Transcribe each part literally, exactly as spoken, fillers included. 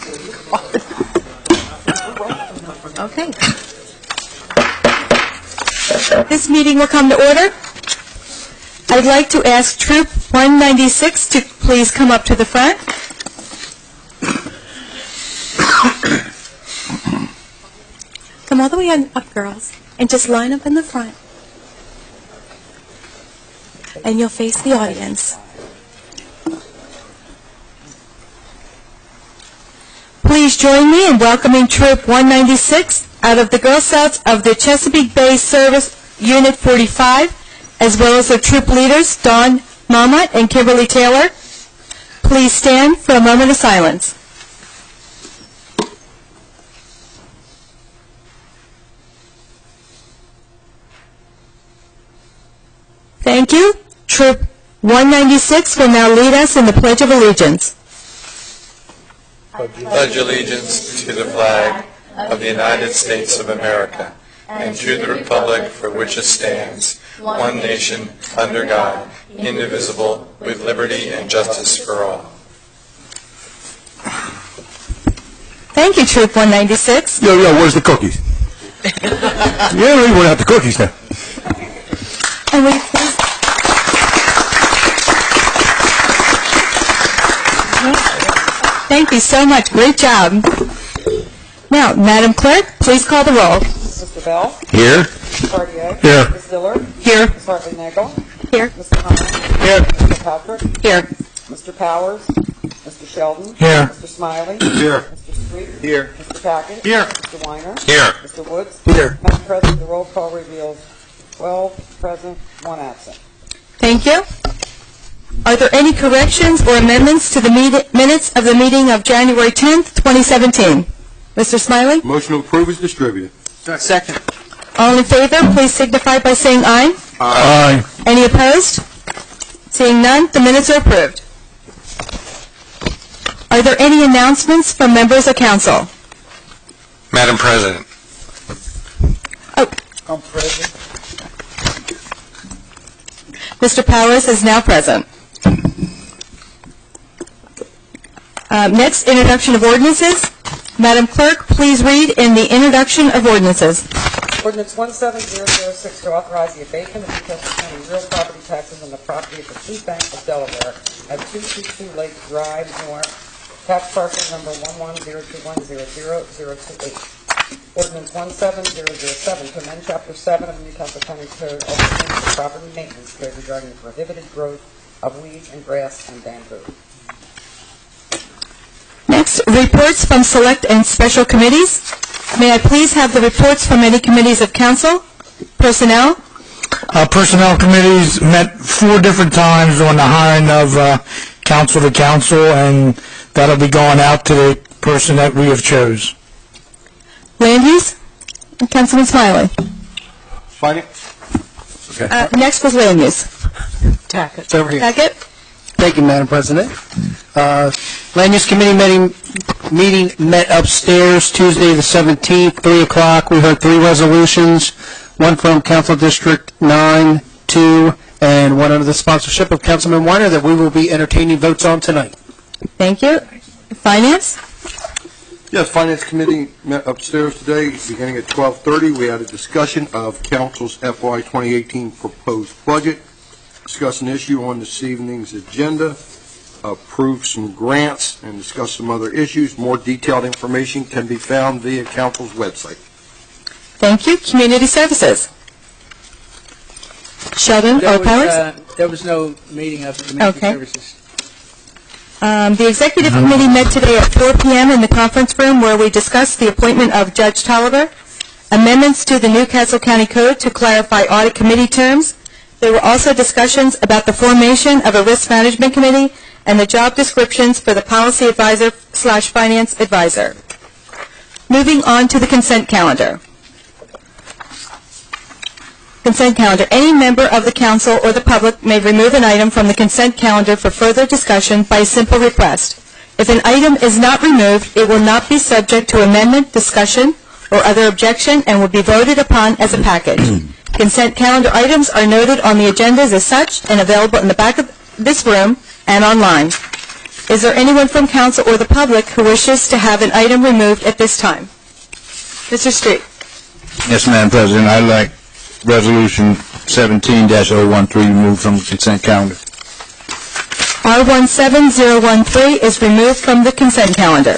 Okay. This meeting will come to order. I'd like to ask Troop one ninety-six to please come up to the front. Come all the way on up, girls, and just line up in the front. And you'll face the audience. Please join me in welcoming Troop one ninety-six out of the Girl Scouts of the Chesapeake Bay Service Unit forty-five, as well as the troop leaders, Dawn Marmot and Kimberly Taylor. Please stand for a moment of silence. Thank you. Troop one ninety-six will now lead us in the Pledge of Allegiance. Pledge allegiance to the flag of the United States of America and to the republic for which it stands, one nation, under God, indivisible, with liberty and justice for all. Thank you, Troop one ninety-six. Yo, yo, where's the cookies? Yeah, we want out the cookies now. And will you please... Thank you so much. Great job. Now, Madam Clerk, please call the roll. Mister Bell? Here. Mister Cartier? Here. Miz Dillard? Here. Miz Hartley-Nagel? Here. Mister Hunter? Here. Mister Patrick? Here. Mister Powers? Mister Sheldon? Here. Mister Smiley? Here. Mister Street? Here. Mister Tackett? Here. Mister Weiner? Here. Mister Woods? Here. Madam President, the roll call reveals twelve present, one absent. Thank you. Are there any corrections or amendments to the meet- minutes of the meeting of January tenth, twenty seventeen? Mister Smiley? Motion to approve is distributed. Second. All in favor, please signify by saying aye. Aye. Any opposed? Seeing none, the minutes are approved. Are there any announcements from members of council? Madam President. Oh, I'm present. Mister Powers is now present. Uh, next, introduction of ordinances. Madam Clerk, please read in the introduction of ordinances. Ordinance one seven zero zero six to authorize the abatement of Newcastle County real property taxes on the property of the Food Bank of Delaware at two twenty-two Lake Drive North, tax parcel number one one zero two one zero zero zero two eight. Ordinance one seven zero zero seven to amend Chapter seven of the Newcastle County Code of the Property Maintenance Code regarding the prohibited growth of weeds and grass and bamboo. Next, reports from select and special committees. May I please have the reports from any committees of council? Personnel? Uh, personnel committees met four different times on the hiring of uh, council to council, and that'll be going out to the person that we have chose. Land use? Councilman Smiley. Finance. Okay. Uh, next was land use. Tackett. It's over here. Second? Thank you, Madam President. Uh, Land Use Committee meeting, meeting met upstairs Tuesday the seventeenth, three o'clock. We heard three resolutions, one from Council District nine, two, and one under the sponsorship of Councilman Weiner that we will be entertaining votes on tonight. Thank you. Finance? Yes, Finance Committee met upstairs today, beginning at twelve thirty. We had a discussion of Council's F Y twenty eighteen proposed budget, discuss an issue on this evening's agenda, approve some grants, and discuss some other issues. More detailed information can be found via Council's website. Thank you. Community Services. Sheldon There or was, Powers? uh, there was no meeting of Community Okay. Services. Um, the Executive Committee met today at four p.m. in the conference room where we discussed the appointment of Judge Tolliver, amendments to the Newcastle County Code to clarify audit committee terms. There were also discussions about the formation of a risk management committee and the job descriptions for the policy advisor slash finance advisor. Moving on to the consent calendar. Consent calendar. Any member of the council or the public may remove an item from the consent calendar for further discussion by a simple request. If an item is not removed, it will not be subject to amendment, discussion, or other objection and will be voted upon as a package. Consent calendar items are noted on the agendas as such and available in the back of this room and online. Is there anyone from council or the public who wishes to have an item removed at this time? Mister Street. Yes, Madam President, I'd like Resolution seventeen dash oh one three removed from the consent calendar. R one seven zero one three is removed from the consent calendar.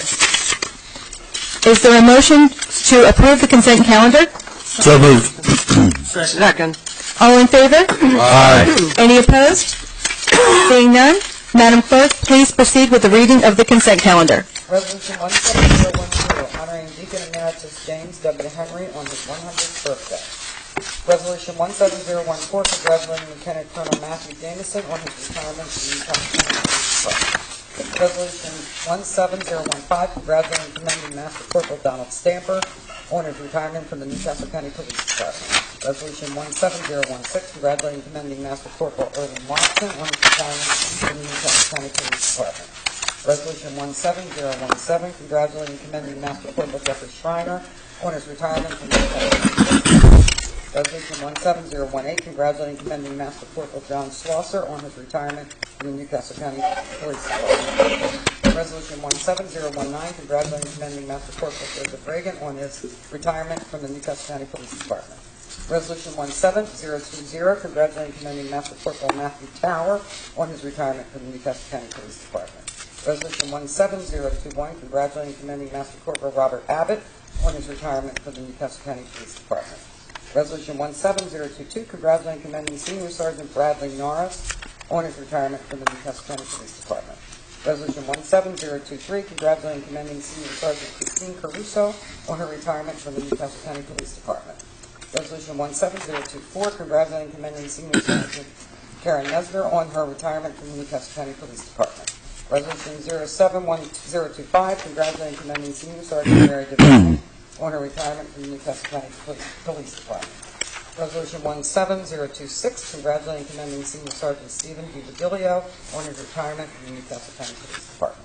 Is there a motion to approve the consent calendar? So moved. Second. All in favor? Aye. Any opposed? Seeing none, Madam Clerk, please proceed with the reading of the consent calendar. Resolution one seven zero one zero, honoring Deacon Emeritus James W. Henry on his one hundredth birthday. Resolution one seven zero one four, congratulating Lieutenant Colonel Matthew Jameson on his retirement from the Newcastle County Police Department. Resolution one seven zero one five, congratulating and commending Master Corporal Donald Stamper on his retirement from the Newcastle County Police Department. Resolution one seven zero one six, congratulating and commending Master Corporal Irvin Watson on his retirement from the Newcastle County Police Department. Resolution one seven zero one seven, congratulating and commending Master Corporal Jeffrey Schreiner on his retirement from the Newcastle County Police Department. Resolution one seven zero one eight, congratulating and commending Master Corporal John Slosser on his retirement from the Newcastle County Police Department. Resolution one seven zero one nine, congratulating and commending Master Corporal Joseph Reagan on his retirement from the Newcastle County Police Department. Resolution one seven zero two zero, congratulating and commending Master Corporal Matthew Tower on his retirement from the Newcastle County Police Department. Resolution one seven zero two one, congratulating and commending Master Corporal Robert Abbott on his retirement from the Newcastle County Police Department. Resolution one seven zero two two, congratulating and commending Senior Sergeant Bradley Norris on his retirement from the Newcastle County Police Department. Resolution one seven zero two three, congratulating and commending Senior Sergeant Christine Caruso on her retirement from the Newcastle County Police Department. Resolution one seven zero two four, congratulating and commending Senior Sergeant Karen Nesner on her retirement from the Newcastle County Police Department. Resolution zero seven one zero two five, congratulating and commending Senior Sergeant Mary DeVine on her retirement from the Newcastle County Police Department. Resolution one seven zero two six, congratulating and commending Senior Sergeant Stephen DiVigilio on his retirement from the Newcastle County Police Department.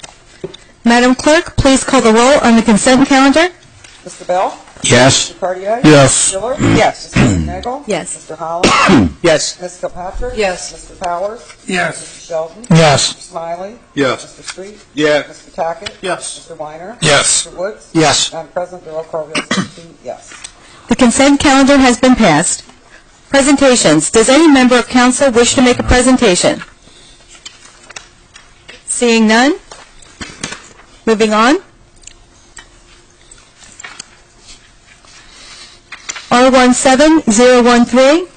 Madam Clerk, please call the roll on the consent calendar. Mister Bell? Yes. Mister Cartier? Yes. Mister Dillard? Yes. Mister Nagel? Yes. Mister Holland? Yes. Miz Kilpatrick? Yes. Mister Powers? Yes. Mister Sheldon? Yes. Mister Smiley? Yes. Mister Street? Yes. Mister Tackett? Yes. Mister Weiner? Yes. Mister Woods? Yes. Madam President, the roll call is sixteen yes. The consent calendar has been passed. Presentations. Does any member of council wish to make a presentation? Seeing none? Moving on. R one seven zero one three.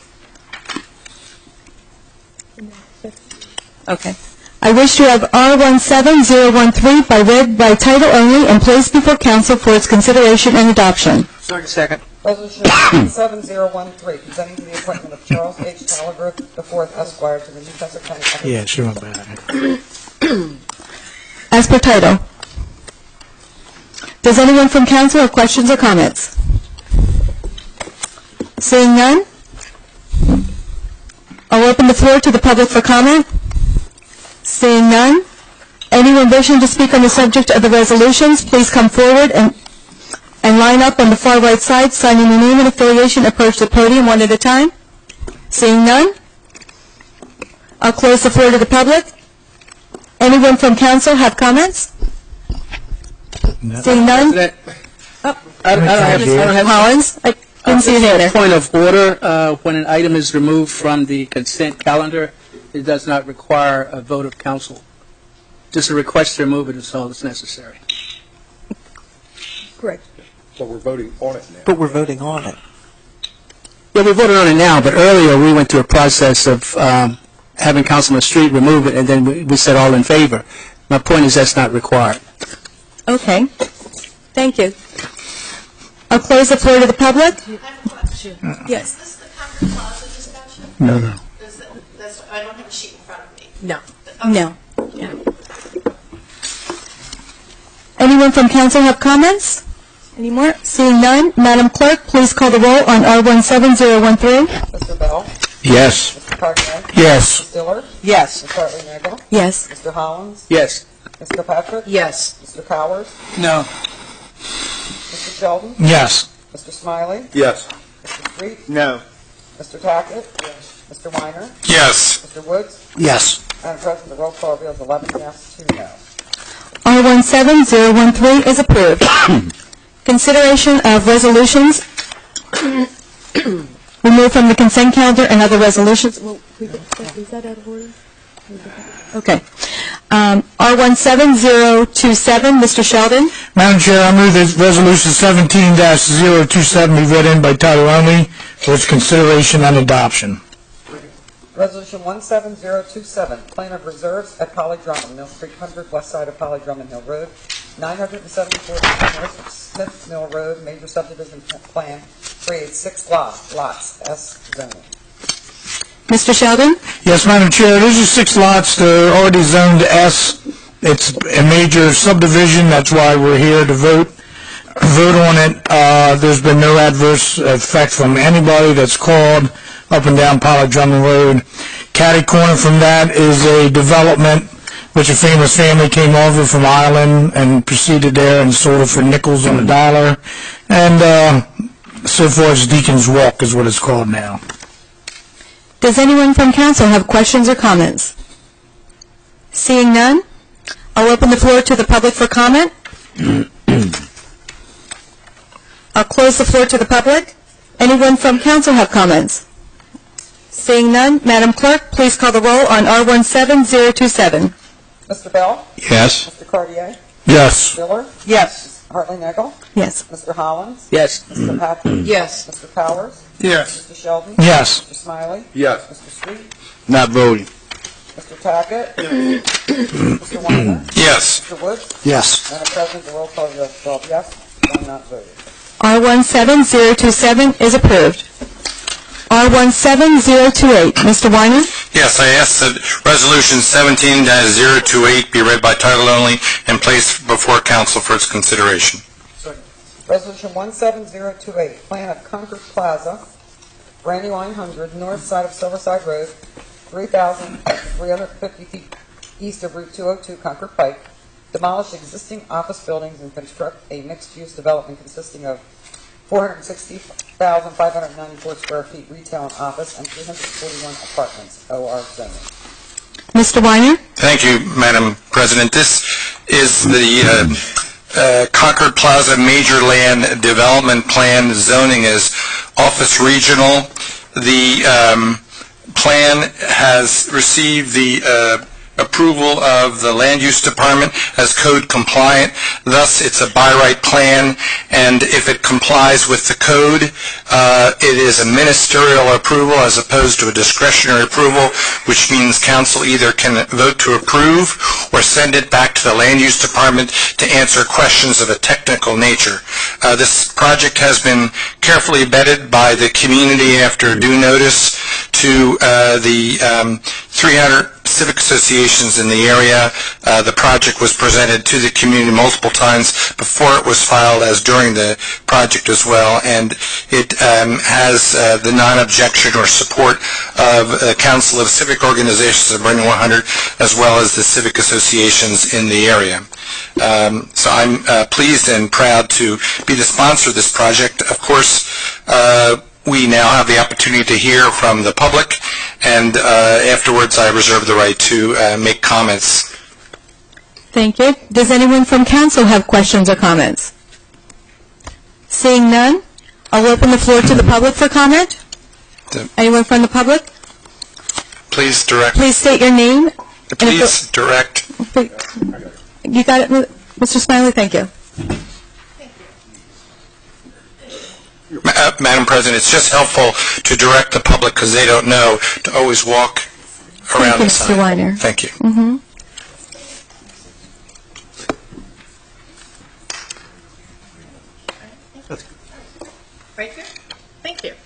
Okay. I wish to have R one seven zero one three by read by title only and placed before council for its consideration and adoption. Second. Resolution one seven zero one three, presenting the appointment of Charles H. Gallagher the fourth Esquire to the Newcastle County. Yeah, sure. Bad. As per title. Does anyone from council have questions or comments? Seeing none, I'll open the floor to the public for comment. Seeing none, anyone wishing to speak on the subject of the resolutions, please come forward and, and line up on the far right side, signing your name and affiliation, approach the podium one at a time. Seeing none, I'll close the floor to the public. Anyone from council have comments? Seeing none? President, I I don't have, I don't have Collins? I didn't see your hand there. Point of order, uh, when an item is removed from the consent calendar, it does not require a vote of council. Just a request to remove it is all that's necessary. Correct. So we're voting on it now. But we're voting on it. Yeah, we voted on it now, but earlier we went through a process of um, having Councilman Street remove it, and then we, we said all in favor. My point is that's not required. Okay. Thank you. I'll close the floor to the public. I have a question. Yes. Is this the Concord Plaza discussion? No, no. Is it, that's, I don't have a sheet in front of me. No. No. Anyone from council have comments? Any more? Seeing none, Madam Clerk, please call the roll on R one seven zero one three. Mister Bell? Yes. Mister Cartier? Yes. Miz Dillard? Yes. Miz Hartley Nagel? Yes. Mister Hollins? Yes. Miz Kilpatrick? Yes. Mister Powers? No. Mister Sheldon? Yes. Mister Smiley? Yes. Mister Street? No. Mister Tackett? Yes. Mister Weiner? Yes. Mister Woods? Yes. Madam President, the roll call reveals eleven yes, two no. R one seven zero one three is approved. Consideration of resolutions removed from the consent calendar and other resolutions. Well, is that out of order? Okay. Um, R one seven zero two seven, Mister Sheldon. Madam Chair, I move that Resolution seventeen dash zero two seven be read in by title only for its consideration and adoption. Resolution one seven zero two seven, Plan of Reserves at Polly Drummond, Mill Street one hundred, west side of Polly Drummond Hill Road, nine hundred seventy-four North Smith Mill Road, major subdivision plan, creates six lots, lots, S zoning. Mister Sheldon. Yes, Madam Chair, these are six lots. They're already zoned S. It's a major subdivision. That's why we're here to vote vote on it. Uh, there's been no adverse effect from anybody that's called up and down Polly Drummond Road. Catty corner from that is a development which a famous family came over from Ireland and proceeded there and sold it for nickels on the dollar. And uh, so far as Deacon's Walk is what it's called now. Does anyone from council have questions or comments? Seeing none, I'll open the floor to the public for comment. I'll close the floor to the public. Anyone from council have comments? Seeing none, Madam Clerk, please call the roll on R one seven zero two seven. Mister Bell? Yes. Mister Cartier? Yes. Miller? Yes. Hartley Nagel? Yes. Mister Hollins? Yes. Mister Patrick? Yes. Mister Powers? Yes. Mister Sheldon? Yes. Mister Smiley? Yes. Mister Street? Not voting. Mister Tackett? Mister Weiner? Yes. Mister Woods? Yes. Madam President, the roll call is twelve yes, one not voted. R one seven zero two seven is approved. R one seven zero two eight, Mister Weiner. Yes, I ask that Resolution seventeen dash zero two eight be read by title only and placed before council for its consideration. Resolution one seven zero two eight, plan of Concord Plaza, Brandywine one hundred, north side of Silverside Road, three thousand three hundred fifty feet east of Route two oh two, Concord Pike, demolish existing office buildings and construct a mixed-use development consisting of four hundred sixty thousand five hundred ninety-four square feet retail and office and three hundred forty-one apartments, O R zoning. Mister Weiner. Thank you, Madam President. This is the uh, uh, Concord Plaza Major Land Development Plan. Zoning is Office Regional. The um, plan has received the uh, approval of the Land Use Department as code compliant. Thus, it's a by right plan, and if it complies with the code, uh, it is a ministerial approval as opposed to a discretionary approval, which means council either can vote to approve or send it back to the Land Use Department to answer questions of a technical nature. Uh, this project has been carefully vetted by the community after due notice to uh, the um, three hundred civic associations in the area. Uh, the project was presented to the community multiple times before it was filed as during the project as well, and it um, has uh, the non-objection or support of the Council of Civic Organizations of Brandywine one hundred as well as the civic associations in the area. Um, so I'm uh, pleased and proud to be the sponsor of this project. Of course, uh, we now have the opportunity to hear from the public, and uh, afterwards I reserve the right to uh, make comments. Thank you. Does anyone from council have questions or comments? Seeing none, I'll open the floor to the public for comment. Anyone from the public? Please direct. Please state your name. Please direct. You got it, Mister Smiley? Thank you. Ma uh, Madam President, it's just helpful to direct the public because they don't know to always walk around Thank you, the side. Mister Weiner. Thank you. Mm-hmm. Right here? Thank you.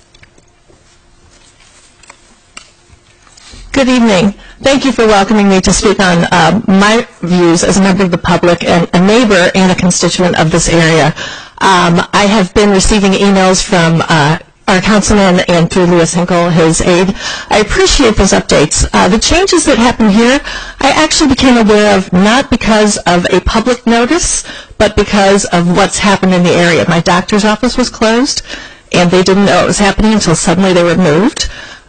Good evening. Thank you for welcoming me to speak on uh, my views as a member of the public and a neighbor and a constituent of this area. Um, I have been receiving emails from uh, our councilman and through Lewis Hinkle, his aide. I appreciate those updates. Uh, the changes that happened here, I actually became aware of not because of a public notice, but because of what's happened in the area. My doctor's office was closed, and they didn't know it was happening until suddenly they were moved.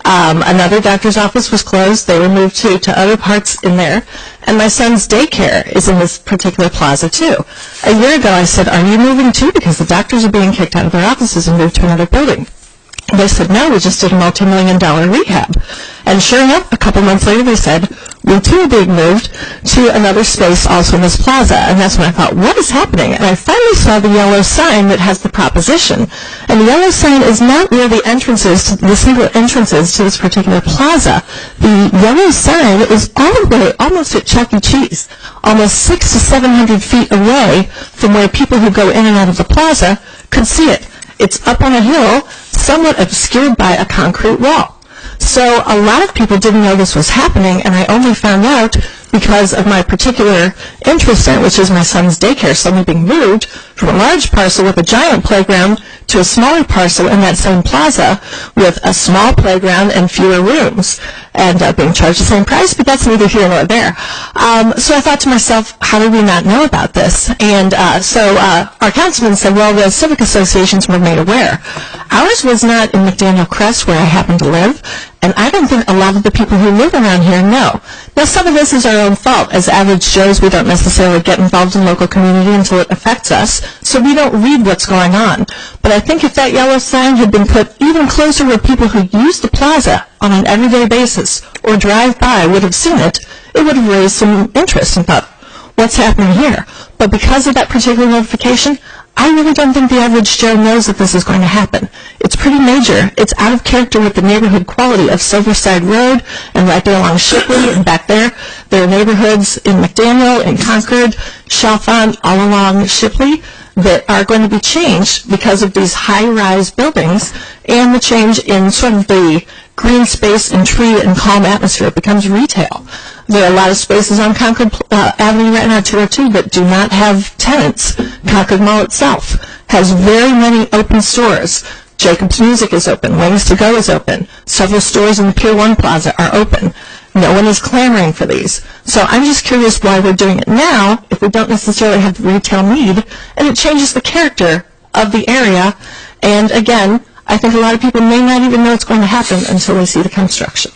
Um, another doctor's office was closed. They were moved to, to other parts in there. And my son's daycare is in this particular plaza, too. A year ago, I said, are you moving, too? Because the doctors are being kicked out of their offices and moved to another building. They said, no, we just did a multi-million dollar rehab. And sure enough, a couple months later, they said, we too are being moved to another space also in this plaza. And that's when I thought, what is happening? And I finally saw the yellow sign that has the proposition. And the yellow sign is not near the entrances, to the single entrances to this particular plaza. The yellow sign is all the way almost at Chuck E. Cheese, almost six to seven hundred feet away from where people who go in and out of the plaza could see it. It's up on a hill, somewhat obscured by a concrete wall. So a lot of people didn't know this was happening, and I only found out because of my particular interest in it, which is my son's daycare suddenly being moved from a large parcel with a giant playground to a smaller parcel in that same plaza with a small playground and fewer rooms, and uh, being charged the same price, but that's neither here nor there. Um, so I thought to myself, how did we not know about this? And uh, so uh, our councilman said, well, the civic associations were made aware. Ours was not in McDaniel Crest, where I happen to live, and I don't think a lot of the people who live around here know. Now, some of this is our own fault. As average Joes, we don't necessarily get involved in local community until it affects us, so we don't read what's going on. But I think if that yellow sign had been put even closer where people who use the plaza on an everyday basis or drive by would have seen it, it would have raised some interest and thought, what's happening here? But because of that particular notification, I really don't think the average Joe knows that this is going to happen. It's pretty major. It's out of character with the neighborhood quality of Silverside Road and right there along Shipley and back there. There are neighborhoods in McDaniel, in Concord, Chalfont, all along Shipley that are going to be changed because of these high-rise buildings and the change in sort of the green space and tree and calm atmosphere. It becomes retail. There are a lot of spaces on Concord uh, Avenue right now, two oh two, that do not have tenants. Concord Mall itself has very many open stores. Jacob's Music is open. Wings to Go is open. Several stores in the Pier one Plaza are open. No one is clamoring for these. So I'm just curious why we're doing it now if we don't necessarily have the retail need, and it changes the character of the area. And again, I think a lot of people may not even know it's going to happen until they see the construction.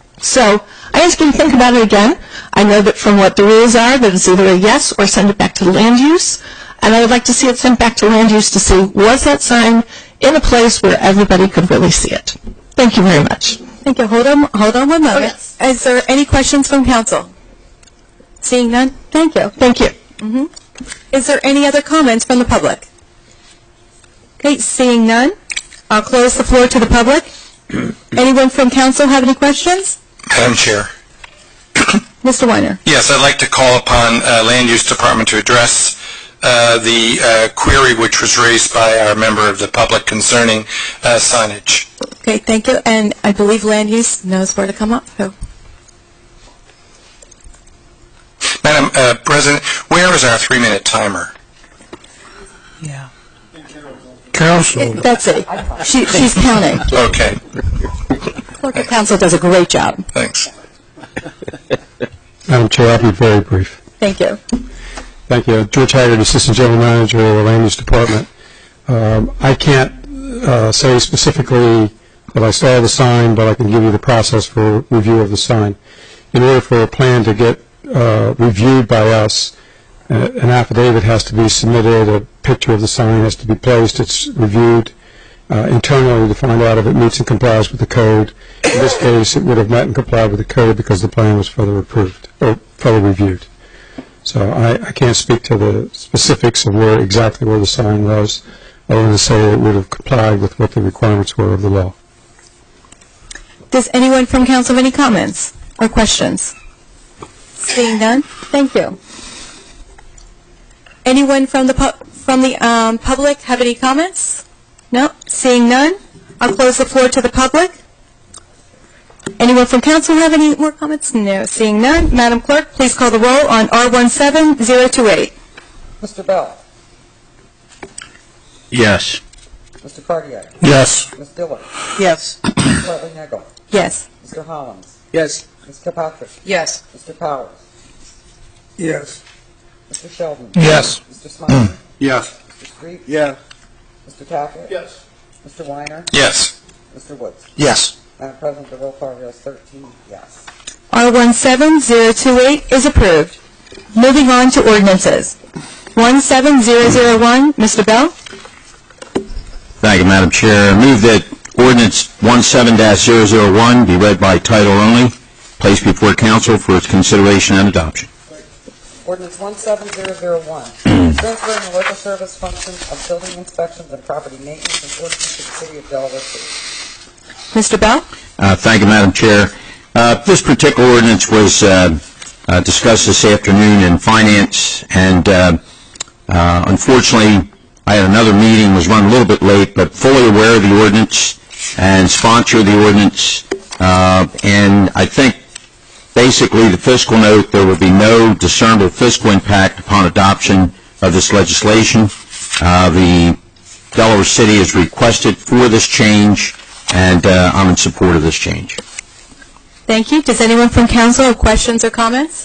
So I ask you to think about it again. I know that from what the rules are, that it's either a yes or send it back to land use. And I would like to see it sent back to land use to see, was that sign in a place where everybody could really see it? Thank you very much. Thank you. Hold on, hold on one moment. Oh, yes. Is there any questions from council? Seeing none? Thank you. Thank you. Mm-hmm. Is there any other comments from the public? Okay, seeing none, I'll close the floor to the public. Anyone from council have any questions? Madam Chair. Mister Weiner. Yes, I'd like to call upon uh, Land Use Department to address uh, the uh, query which was raised by our member of the public concerning uh, signage. Okay, thank you. And I believe land use knows where to come up. So. Madam uh, President, where is our three-minute timer? Yeah. Council. That's it. She, she's counting. Okay, Clerk of Council does a great job. thanks. Madam Chair, I'll be very brief. Thank you. Thank you. George Haggard, Assistant General Manager of the Land Use Department. Um, I can't uh, say specifically that I saw the sign, but I can give you the process for review of the sign. In order for a plan to get uh, reviewed by us, uh, an affidavit has to be submitted, a picture of the sign has to be placed, it's reviewed uh, internally to find out if it meets and complies with the code. In this case, it would have met and complied with the code because the plan was further approved, or further reviewed. So I, I can't speak to the specifics of where exactly where the sign was, other than to say it would have complied with what the requirements were of the law. Does anyone from council have any comments or questions? Seeing none, thank you. Anyone from the pu- from the um, public have any comments? No. Seeing none, I'll close the floor to the public. Anyone from council have any more comments? No. Seeing none, Madam Clerk, please call the roll on R one seven zero two eight. Mister Bell. Yes. Mister Cardiac. Yes. Miz Dillon. Yes. Miz Hartley Nagel. Yes. Mister Hollins. Yes. Miz Kilpatrick. Yes. Mister Powers. Yes. Mister Sheldon. Yes. Mister Smiley. Yes. Mister Street. Yeah. Mister Tackett. Yes. Mister Weiner. Yes. Mister Woods. Yes. Madam President, the roll call is thirteen yes. R one seven zero two eight is approved. Moving on to ordinances. one seven zero zero one, Mister Bell. Thank you, Madam Chair. I move that ordinance seventeen dash zero zero one be read by title only, placed before council for its consideration and adoption. Ordinance seventeen zero zero one, transferring the local service functions of building inspections and property maintenance and ordinance to the city of Delaware City. Mister Bell. Uh, thank you, Madam Chair. Uh, this particular ordinance was uh, uh, discussed this afternoon in Finance, and uh, uh, unfortunately, I had another meeting, was run a little bit late, but fully aware of the ordinance and sponsor of the ordinance. Uh, and I think basically the fiscal note, there will be no discernible fiscal impact upon adoption of this legislation. Uh, the Delaware City has requested for this change, and uh, I'm in support of this change. Thank you. Does anyone from council have questions or comments?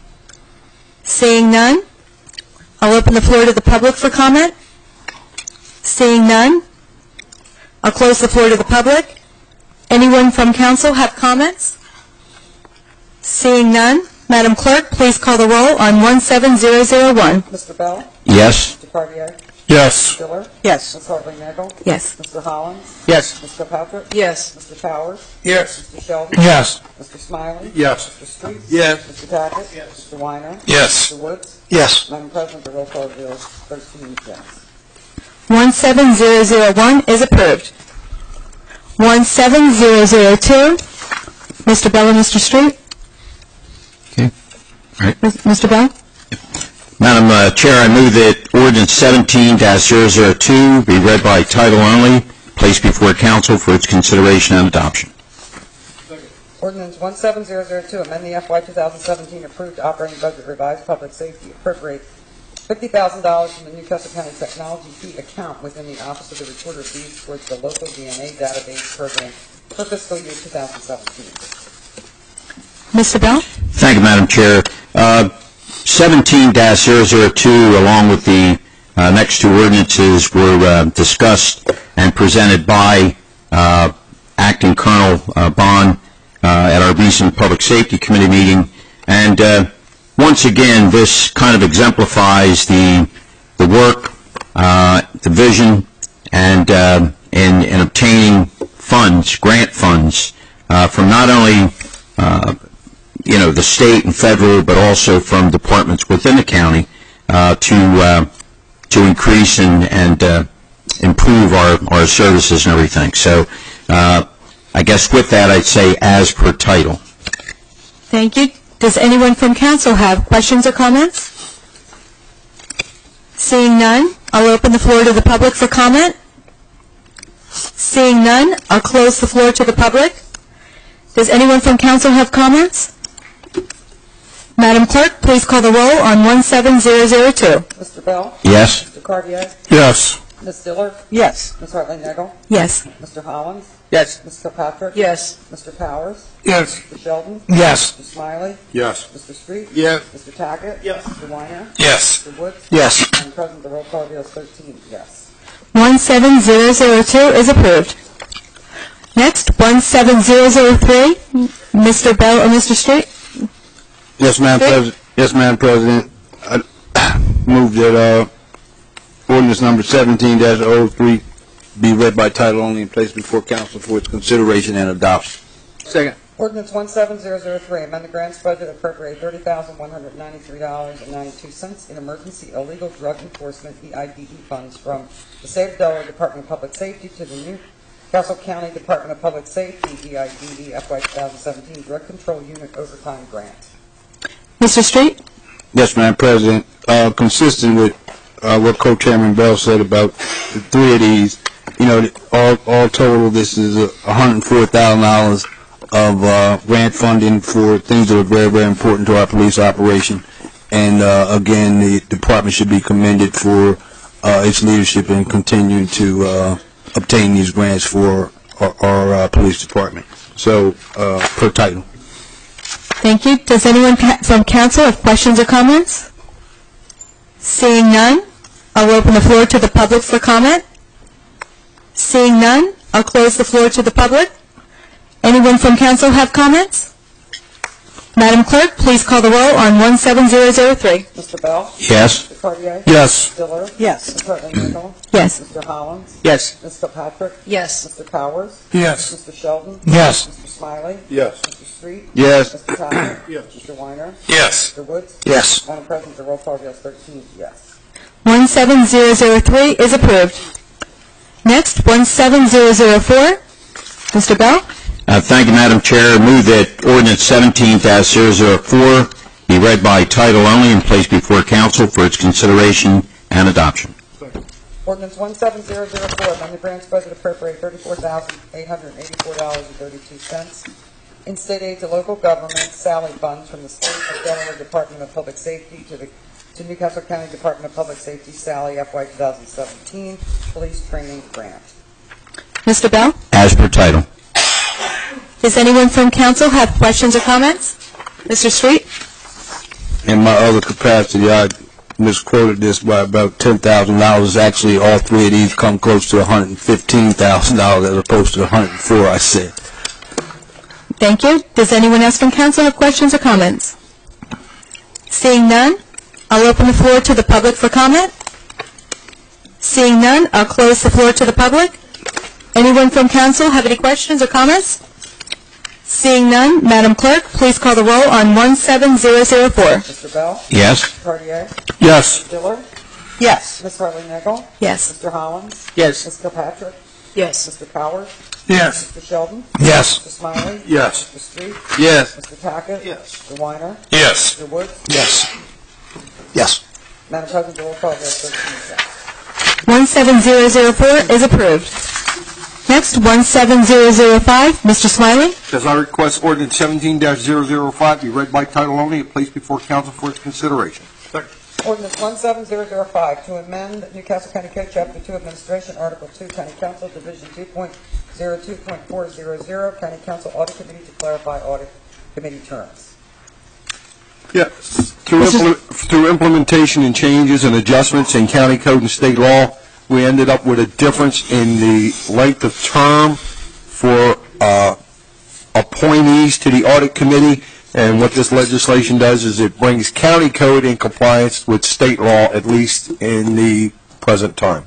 Seeing none, I'll open the floor to the public for comment. Seeing none, I'll close the floor to the public. Anyone from council have comments? Seeing none, Madam Clerk, please call the roll on one seven zero zero one. Mister Bell? Yes. Mister Cartier? Yes. Stiller? Yes. Miz Hartley Nagel? Yes. Mister Hollins? Yes. Mister Patrick? Yes. Mister Powers? Yes. Mister Sheldon? Yes. Mister Smiley? Yes. Mister Street? Yes. Mister Tackett? Yes. Mister Weiner? Yes. Mister Woods? Yes. Madam President, the roll call is thirteen yes. one seven zero zero one is approved. one seven zero zero two, Mister Bell and Mister Street. Okay. All right. Mister Bell? Madam uh, Chair, I move that ordinance seventeen dash zero zero two be read by title only, placed before council for its consideration and adoption. Ordinance seventeen zero zero two, amend the F Y twenty seventeen approved operating budget revised public safety, appropriate fifty thousand dollars from the Newcastle County Technology Fee account within the Office of the Recorder of Deeds towards the local D N A database program for fiscal year two thousand seventeen. Mister Bell? Thank you, Madam Chair. Uh, seventeen dash zero zero two, along with the uh, next two ordinances, were uh, discussed and presented by uh, Acting Colonel uh, Bond uh, at our recent Public Safety Committee meeting. And uh, once again, this kind of exemplifies the the work, uh, the vision, and uh, in, in obtaining funds, grant funds, uh, from not only uh, you know, the state and federal, but also from departments within the county uh, to uh, to increase and, and uh, improve our, our services and everything. So uh, I guess with that, I'd say as per title. Thank you. Does anyone from council have questions or comments? Seeing none, I'll open the floor to the public for comment. Seeing none, I'll close the floor to the public. Does anyone from council have comments? Madam Clerk, please call the roll on one seven zero zero two. Mister Bell? Yes. Mister Cartier? Yes. Miz Diller? Yes. Miz Hartley Nagel? Yes. Mister Hollins? Yes. Mister Patrick? Yes. Mister Powers? Yes. Mister Sheldon? Yes. Mister Smiley? Yes. Mister Street? Yes. Mister Tackett? Yes. Mister Weiner? Yes. Mister Woods? Yes. Madam President, the roll call is thirteen yes. one seven zero zero two is approved. Next, one seven zero zero three, Mister Bell or Mister Street. Yes, Madam President. Yes, Madam President. I move that uh, ordinance number seventeen dash zero three be read by title only and placed before council for its consideration and adoption. Second. Ordinance seventeen zero zero three, amend the grants budget, appropriate thirty thousand one hundred ninety-three dollars and ninety-two cents in emergency illegal drug enforcement E I D D funds from the State of Delaware Department of Public Safety to the Newcastle County Department of Public Safety E I D D F Y twenty seventeen Drug Control Unit Overtime Grant. Mister Street? Yes, Madam President. Uh, consistent with uh, what Co-Chairman Bell said about the three of these, you know, all, all total, this is uh, one hundred four thousand dollars of uh, grant funding for things that are very, very important to our police operation. And uh, again, the department should be commended for uh, its leadership in continuing to uh, obtain these grants for our, our uh, police department. So, uh, per title. Thank you. Does anyone ca- from council have questions or comments? Seeing none, I'll open the floor to the public for comment. Seeing none, I'll close the floor to the public. Anyone from council have comments? Madam Clerk, please call the roll on one seven zero zero three. Mister Bell? Yes. Mister Cartier? Yes. Miz Diller? Yes. Miz Hartley Nichol? Yes. Mister Hollins? Yes. Miz Kilpatrick? Yes. Mister Powers? Yes. Mister Sheldon? Yes. Mister Smiley? Yes. Mister Street? Yes. Mister Tackett? Yes. Mister Weiner? Yes. Mister Woods? Yes. Madam President, the roll call is thirteen yes. one seven zero zero three is approved. Next, one seven zero zero four. Mister Bell? Uh, Thank you, Madam Chair. Move that ordinance seventeen dash zero zero four be read by title only and placed before council for its consideration and adoption. Ordinance one seven zero zero four, amend the branch budget appropriate thirty-four thousand eight hundred eighty-four dollars and thirty-two cents in state aid to local government Sally funds from the State of Delaware Department of Public Safety to the to Newcastle County Department of Public Safety Sally F Y twenty seventeen Police Training Grant. Mister Bell? As per title. Does anyone from council have questions or comments? Mister Street? In my other capacity, I misquoted this by about ten thousand dollars. Actually, all three of these come close to one hundred fifteen thousand dollars as opposed to one hundred four I said. Thank you. Does anyone else from council have questions or comments? Seeing none, I'll open the floor to the public for comment. Seeing none, I'll close the floor to the public. Anyone from council have any questions or comments? Seeing none, Madam Clerk, please call the roll on one seven zero zero four. Mister Bell? Yes. Mister Cartier? Yes. Miz Diller? Yes. Miz Hartley Nichol? Yes. Mister Hollins? Yes. Miz Kilpatrick? Yes. Mister Powers? Yes. Mister Sheldon? Yes. Mister Smiley? Yes. Mister Street? Yes. Mister Tackett? Yes. Mister Weiner? Yes. Mister Woods? Yes. Yes. Madam President, the roll call is thirteen yes. one seven zero zero four is approved. Next, one seven zero zero five. Mister Smiley? As I request ordinance seventeen dash zero zero five be read by title only and placed before council for its consideration. Ordinance one seven zero zero five to amend Newcastle County Code Chapter two Administration, Article two, County Council, Division two point zero two point four zero zero, County Council Audit Committee to clarify audit committee terms. Yes. Through, implement, through implementation and changes and adjustments in county code and state law, we ended up with a difference in the length of term for uh, appointees to the audit committee. And what this legislation does is it brings county code in compliance with state law, at least in the present time.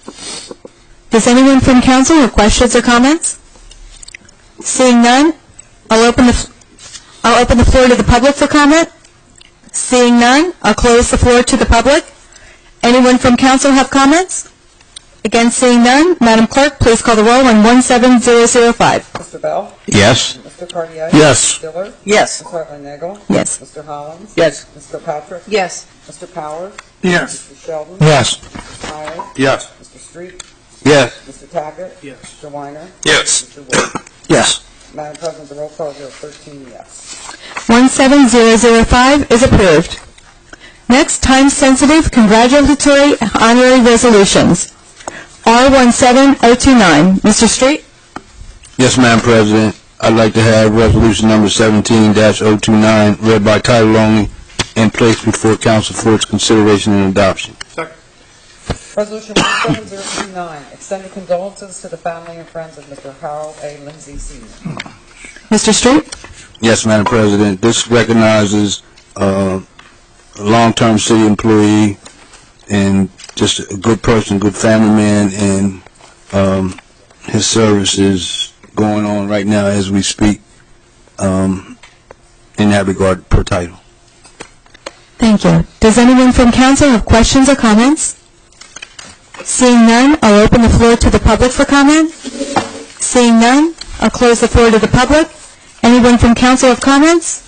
Does anyone from council have questions or comments? Seeing none, I'll open the I'll open the floor to the public for comment. Seeing none, I'll close the floor to the public. Anyone from council have comments? Again, seeing none, Madam Clerk, please call the roll on one seven zero zero five. Mister Bell? Yes. Mister Cartier? Yes. Miz Diller? Yes. Miz Hartley Nichol? Yes. Mister Hollins? Yes. Miz Kilpatrick? Yes. Mister Powers? Yes. Mister Sheldon? Yes. Mister Smiley? Yes. Mister Street? Yes. Mister Tackett? Yes. Mister Weiner? Yes. Mister Wood? Yes. Madam President, the roll call is thirteen yes. one seven zero zero five is approved. Next, time-sensitive congratulatory honorary resolutions. R one seven zero two nine. Mister Street? Yes, Madam President. I'd like to have resolution number seventeen dash zero two nine read by title only and placed before council for its consideration and adoption. Resolution one seven zero two nine, extending condolences to the family and friends of Mister Harold A. Lindsay, Senior Mister Street? Yes, Madam President. This recognizes uh, a long-term city employee and just a good person, good family man, and um, his service is going on right now as we speak um, in that regard per title. Thank you. Does anyone from council have questions or comments? Seeing none, I'll open the floor to the public for comment. Seeing none, I'll close the floor to the public. Anyone from council have comments?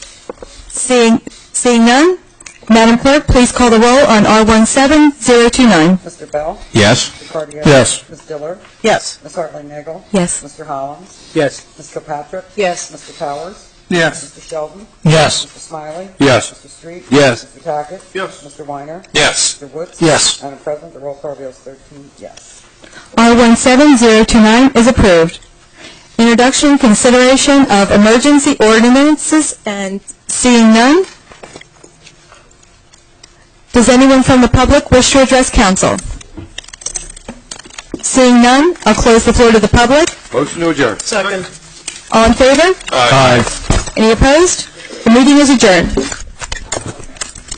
Seeing seeing none, Madam Clerk, please call the roll on R one seven zero two nine. Mister Bell? Yes. Mister Cartier? Yes. Miz Diller? Yes. Miz Hartley Nichol? Yes. Mister Hollins? Yes. Miz Kilpatrick? Yes. Mister Powers? Yes. Mister Sheldon? Yes. Mister Smiley? Yes. Mister Street? Yes. Mister Tackett? Yes. Mister Weiner? Yes. Mister Woods? Yes. Madam President, the roll call is thirteen yes. R one seven zero two nine is approved. Introduction, consideration of emergency ordinances, and seeing none. Does anyone from the public wish to address council? Seeing none, I'll close the floor to the public. Motion to adjourn. Second. All in favor? Aye. Any opposed? The meeting is adjourned.